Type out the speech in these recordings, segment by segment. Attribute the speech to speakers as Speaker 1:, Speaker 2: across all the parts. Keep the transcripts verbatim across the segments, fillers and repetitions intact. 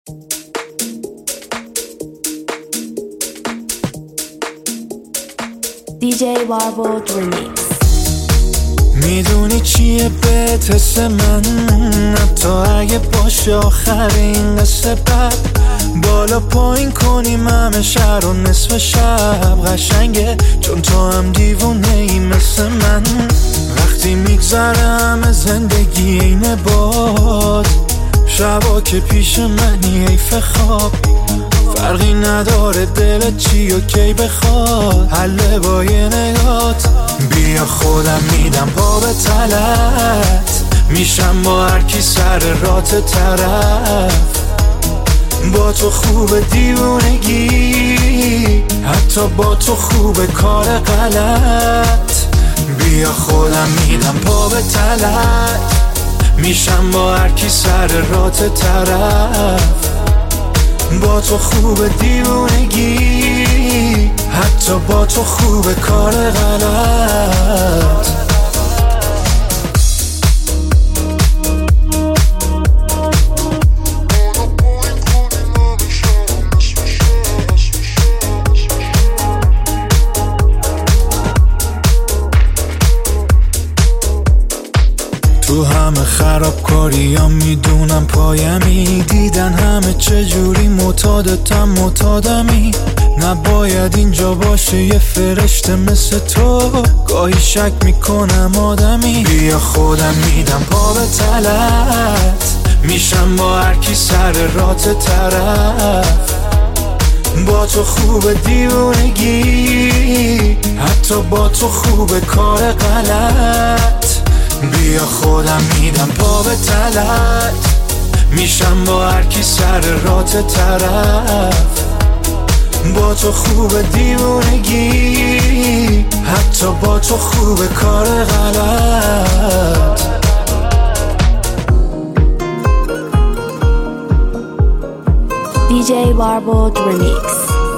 Speaker 1: دی جی Warboard Remix.
Speaker 2: میدونی چیه بهت حس من، حتی اگه باشه آخر این قصه بد، بالا پایین کنیم همه شهر و نصف شب قشنگه، چون تو هم دیوونه ای مثل من. وقتی میگذره همه زندگی اینه باد، شبا که پیش منی حیف خواب، فرقی نداره دلت چی و کی بخواد، حله با یه نگات. بیا خودم میدم پا به تلت، میشم با هر کی سر رات طرف، با تو خوب دیوونگی، حتی با تو خوب کار غلط. بیا خودم میدم پا به تلت، میشم با هر کی سر رات طرف، با تو خوب دیوونگی، حتی با تو خوب کار غلط. تو همه خرابکاری ها میدونم پایمی، دیدن همه چجوری معتادتم معتادمی. نباید اینجا باشه یه فرشته مثل تو، گاهی شک میکنم آدمی. بیا خودم میدم پا به تلت، میشم با هر کی سر رات طرف، با تو خوب دیوونگی، حتی با تو خوب کار غلط. بیا خودم میدم پا به تلت، میشم با هر کی سر رات طرف، با تو خوب دیوونگی، حتی با تو خوب کار غلط.
Speaker 1: دی جی Warboard Remix.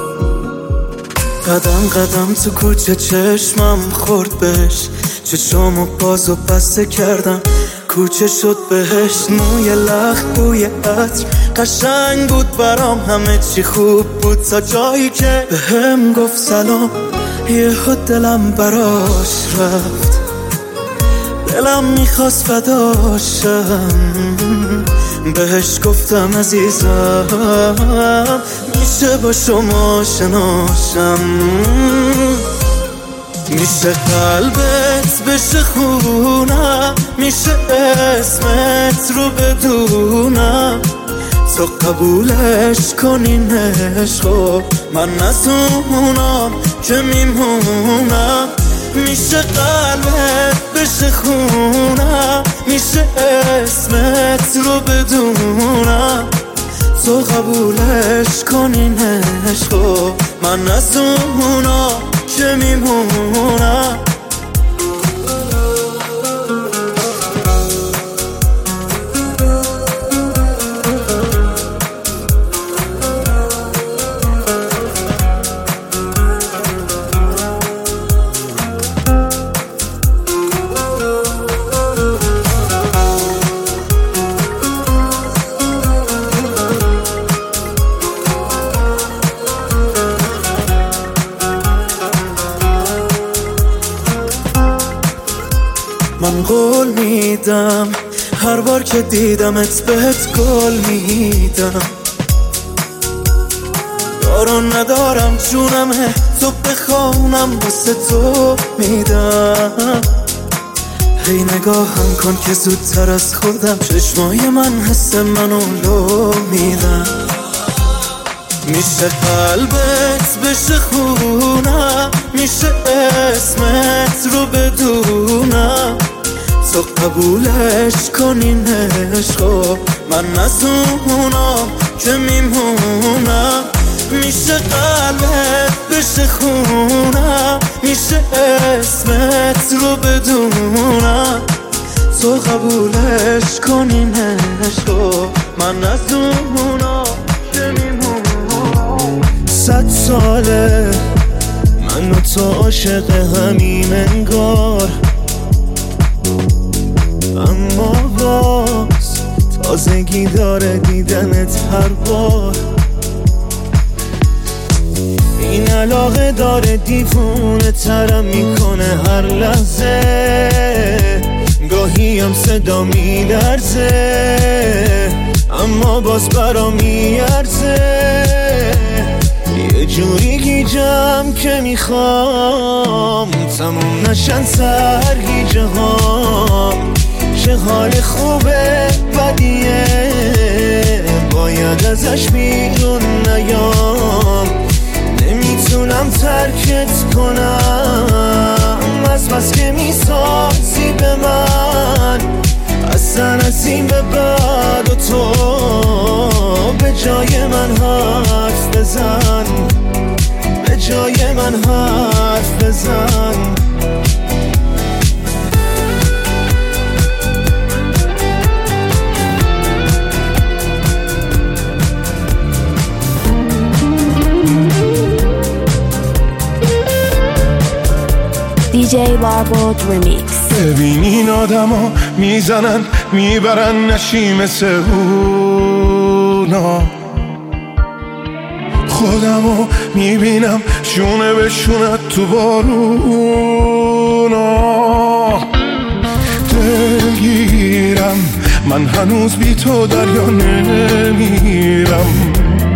Speaker 3: قدم قدم تو کوچه چشمم خورد بهش، چشامو باز و بسته کردم کوچه شد بهش. موی لخت بوی عطر قشنگ بود برام، همه چی خوب بود تا جایی که به هم گفت سلام. یهو دلم براش رفت، دلم میخواست فداشم، بهش گفتم عزیزم میشه با شما شناشم، میشه قلبت بشه خونم، میشه اسمت رو بدونم، تو قبولش کنین عشقو من نزونم که میمونم. میشه قلبت بشه خونم، میشه اسمت رو بدونم، تو قبولش کنین عشقو من نزونم که میمونم. من قول میدم هر بار که دیدمت بهت گل میدم، دارو ندارم جونمه تو بخوانم واسه تو میدم. هی نگاهم کن که زودتر از خودم چشمای من حس منو لو میدم. میشه قلبت بشه خونم، میشه اسمت رو بدونم، تو قبولش کنین عشقو من نزونم که میمونم. میشه قلبت بشه خونم، میشه اسمت رو بدونم، تو قبولش کنین عشقو من نزونم که میمونم. صد ساله من و تو عاشق همین انگار، اما باز تا تازگی داره دیدنت هر بار. این علاقه داره دیوونه ترم میکنه هر لحظه، گاهی هم صدا میلرزه اما باز برا میارزه. یه جوری گیجم که میخوام تموم نشن سرگیجه هام. چه حال خوبه بدیه باید ازش بیرون نیام. نمیتونم ترکت کنم از بس که میسازی به من. اصلا از این به بعد و تو به جای من حرف بزن، به جای من حرف بزن.
Speaker 1: دی جی Warbold Remix.
Speaker 2: ببین این آدم ها میزنن میبرن نشی مثل اونا. خودمو میبینم شونه به شونه تو بارونا. دلگیرم من هنوز بی تو دریا نمیرم.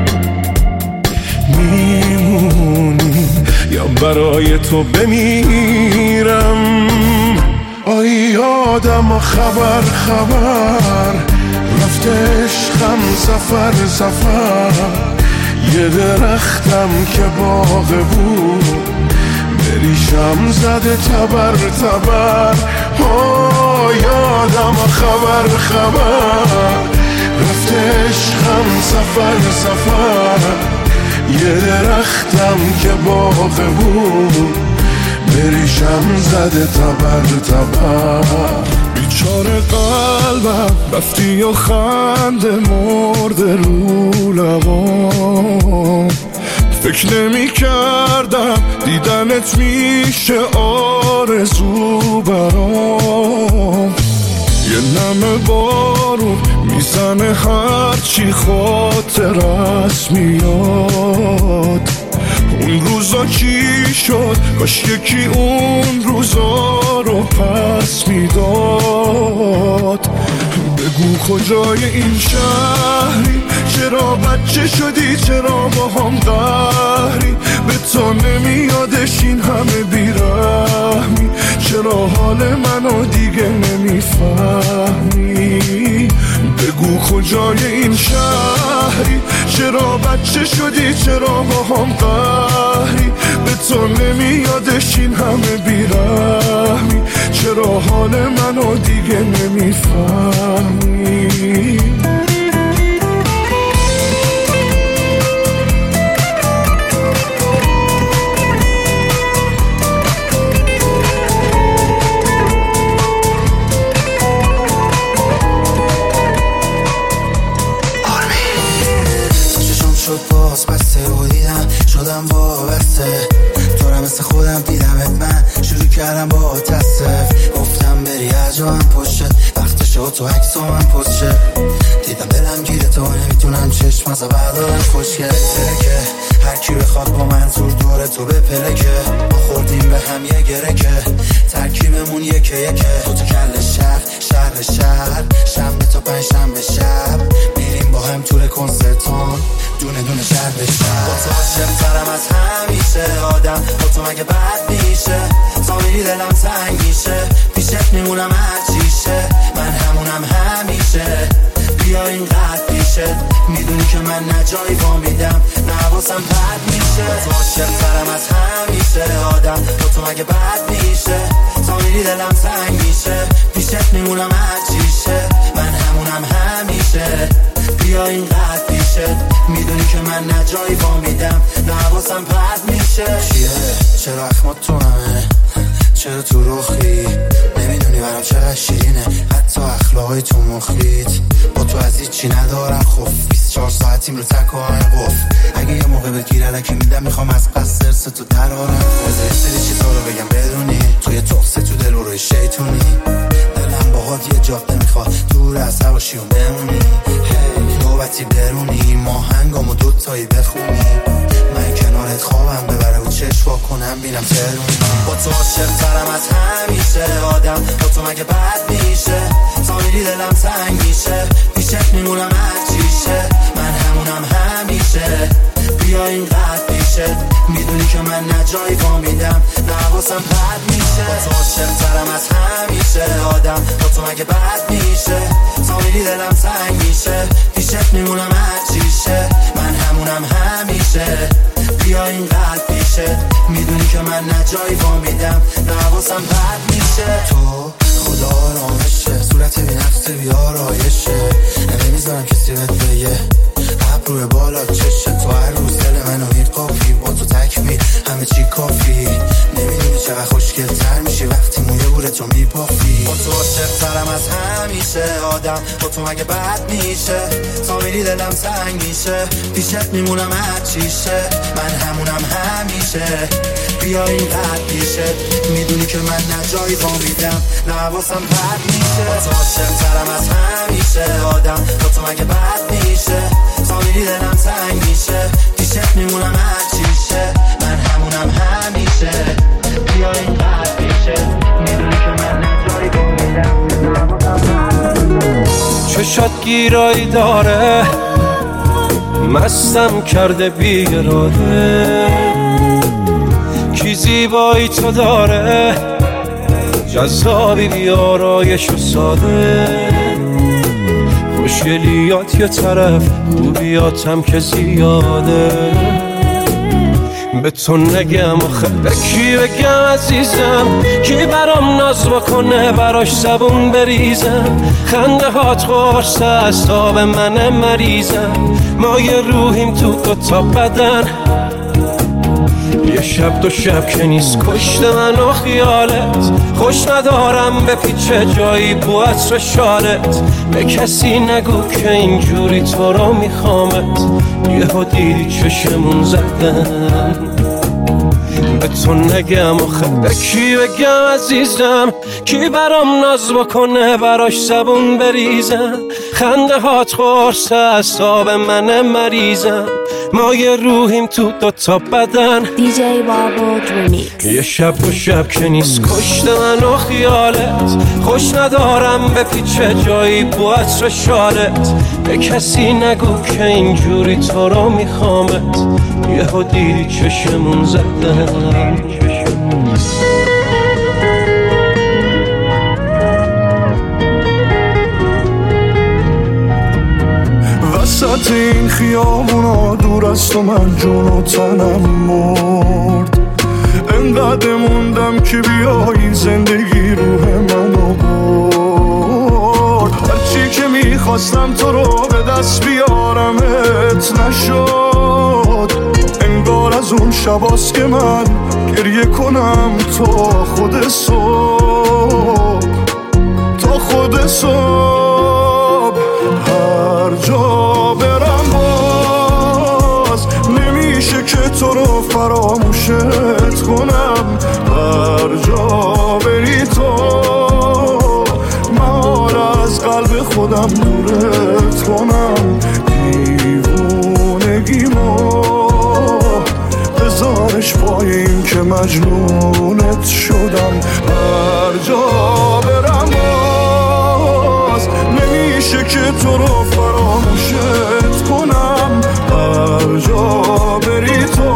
Speaker 2: میمونی یا برای تو بمیرم. آی آدم خبر خبر رفته عشقم سفر سفر. یه درختم که باغ بود بریشم زده تبر تبر. آی آدم خبر خبر رفته عشقم سفر سفر. یه درختم که باغ بود بریشم زده تبر تبر. بیچاره قلبم رفتی و خنده مرده رو لبام. فکر نمی کردم دیدنت میشه آرزو برام. یه نم بارون میزنه هرچی خاطرت میاد. اون روزا چی شد کاش یکی اون روزا رو پس میداد. بگو کجای این شهری، چرا بچه شدی، چرا با هم قهری. به تو نمیادش این همه بیرحمی، چرا حال منو دیگه نمیفهمی. بگو کجای این شهری، چرا بچه شدی، چرا با هم قهری. به تو نمیادش این همه بیرحمی، چرا حال منو دیگه نمیفهمی. شدم وابسته تو رو مثل خودم دیدمت. من شروع کردم با تصف گفتم بری از جا هم پشت وقت شد تو عکس و من پست شد. دیدم دلم گیره تو نمیتونم چشم از بردارم خوشگل ترکه. هر کی بخواد با منظور دوره تو به پلکه. ما خوردیم به هم یه گره که ترکیبمون یکه یکه. تو تو کل شهر شهر شهر شنبه تا پنج شنبه شب میریم با هم توی کنسرتون دونه دونه شهر به شهر. با تو عاشق‌ترم از همیشه آدم. با تو مگه بد میشه تا میری دلم تنگ میشه. پیشت میمونم هرچیشه من همونم همیشه. بیا اینقدر پیشه میدونی که من نجایی با میدم نواسم پد میشه. تو عاشق‌ترم از همیشه آدم. با تو مگه بد میشه تا میری دلم تنگ میشه. پیشت میمونم هرچیشه من همونم همیشه. بیا اینقدر پیشه میدونی که من نجایی با میدم نواسم پد میشه. چیه چرا اخمات تو همه، چرا تو رخی نمیدونی برام چقدر شیرینه. حتی اخلاقای تو مخیت با تو از هیچی ندارم خوف. بیست و چهار ساعتیم رو تک و های قف. اگه یه موقع بگیر علکی میدم میخوام از قصد درس تو درارم. از یه سری چیزا رو بگم بدونی توی تخصه تو دل و روی شیطونی. دلم
Speaker 3: منم باهات یه جاده میخواد دور از هواشی و بمونی هی نوبتی برونی ماهنگامو دوتایی بخونی من کنارت خوابم ببره و چشوا کنم بینم ترونی با تو عاشق ترم از همیشه آدم با تو مگه بد میشه تا میری دلم تنگ میشه پیشت میمونم هرچیشه من همونم همیشه بیا اینقدر پیشه میدونی که من نجایی با میدم نواسم پد میشه با تو عاشق ترم از همیشه آدم با تو مگه بد میشه تا میری دلم تنگ میشه پیشت میمونم هرچیشه من همونم همیشه بیا اینقدر پیشه میدونی که من نجایی با میدم نواسم پد میشه تو خدا آرامشه صورت بی نفس بی آرایشه نمیذارم کسی بهت بگه ابروی بالا چشه تو هر روز دل منو میقافی با تو تکمیل همه چی کافی نمیدونی چقدر خوشگل تر میشی وقتی موی بورتو میپافی با تو عاشق ترم از همیشه آدم با تو مگه بد میشه تا میری دلم تنگ میشه پیشت میمونم هرچیشه من همونم همیشه بیا اینقدر پیشه میدونی که من نجایی با میدم نواسم پد میشه با تو عاشق ترم از همیشه آدم با تو مگه بد میشه تا میری دلم تنگ میشه پیشت میمونم هرچیشه من همونم همیشه بیا اینقدر پیشه میدونی که من نجایی با میدم نواسم پد میشه
Speaker 4: چشات گیرایی داره مستم کرده بی اراده کی زیبایی تو داره جذابی بی آرایش و ساده خوشگلیات یه طرف خوبیاتم که زیاده به تو نگم آخه به کی بگم عزیزم کی برام ناز بکنه براش زبون بریزم خنده هات قرص اعصاب من مریضم ما یه روحیم تو دو تا بدن یه شب دو شب که نیست کشت من و خیالت خوش ندارم به پیچه جایی بو عطر شالت به کسی نگو که اینجوری تو رو میخوامت یه ها دیدی چشمون زدن به تو نگم آخه به کی بگم عزیزم کی برام ناز بکنه براش زبون بریزم خنده هات قرص اعصاب من مریضم ما یه روحیم تو دو تا بدن
Speaker 1: دی جی باربود ریمیکس
Speaker 4: یه شب و شب که نیست کشت من و خیالت خوش ندارم به پیچه جایی بو عطر شالت به کسی نگو که اینجوری تو رو میخوامت یه ها دیدی چشمون زدن
Speaker 2: وسط این خیابونا دور از تو من جون و تنم مرد انقدر موندم که بیایی زندگی روح منو برد هرچی که میخواستم تو رو به دست بیارمت نشد انگار از اون شباست که من گریه کنم تا خود صبح تا خود صبح هر جا برم باز نمیشه که تو رو فراموشت کنم هر جا بری تو من از قلب خودم دورت کنم دیوونگیمو بذارش پای این که مجنونت شدم هر جا برم باز نمیشه که تو رو فراموشت کنم هر جا بری تو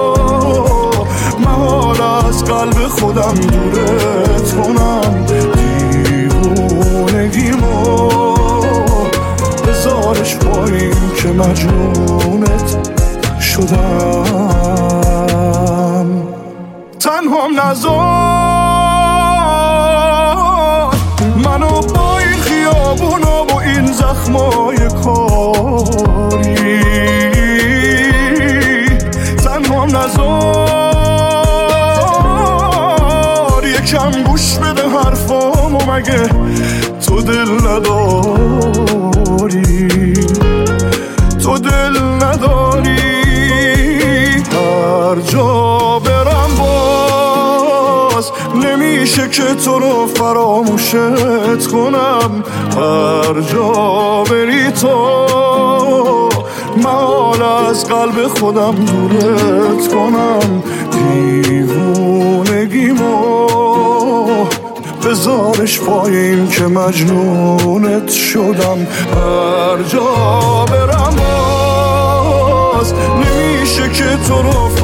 Speaker 2: من از قلب خودم دورت کنم دیوونگیمو بذارش پایین که مجنونت شدم تنهام نذار منو با این خیابونا و این زخمای کاری تنهام نذار یکم گوش بده حرفامو مگه تو دل نداری تو دل نداری هر جا برم باز نمیشه که تو رو فراموشت کنم، هر جا بری تو محال از قلب خودم دورت کنم. دیوونگیمو بذارش پایین که مجنونت شدم. هر جا برم باز نمیشه که تو رو